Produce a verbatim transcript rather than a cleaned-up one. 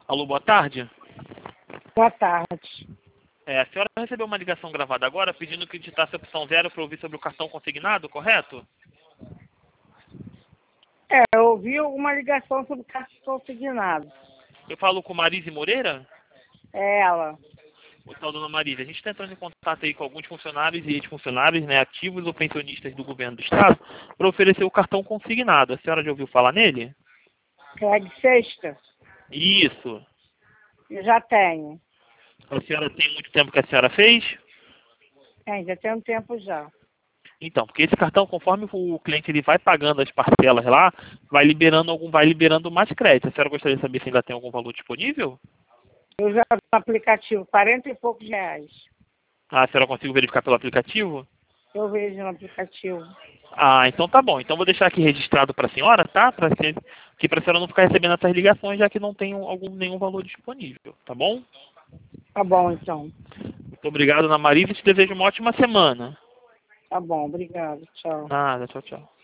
Alô, boa tarde. Boa tarde. É, a senhora recebeu uma ligação gravada agora pedindo que digitasse a opção zero para ouvir sobre o cartão consignado, correto? É, eu ouvi uma ligação sobre cartão consignado. Eu falo com Marise Moreira? É ela. Então, dona Marise, a gente está entrando em contato aí com alguns funcionários e ex-funcionários, né, ativos ou pensionistas do governo do estado, para oferecer o cartão consignado. A senhora já ouviu falar nele? É de sexta? Isso. Eu já tenho. A senhora tem muito tempo que a senhora fez? É, já tem um tempo já. Então, porque esse cartão, conforme o cliente ele vai pagando as parcelas lá, vai liberando algum, vai liberando mais crédito. A senhora gostaria de saber se ainda tem algum valor disponível? Eu já no aplicativo, quarenta e poucos reais. Ah, a senhora consegue verificar pelo aplicativo? Eu vejo no aplicativo. Ah, então tá bom. Então vou deixar aqui registrado para a senhora, tá? Para que para a senhora não ficar recebendo essas ligações, já que não tem algum, nenhum valor disponível, tá bom? Tá bom, então. Muito obrigado, Ana Maria, e te desejo uma ótima semana. Tá bom, obrigado. Tchau. Nada, tchau, tchau.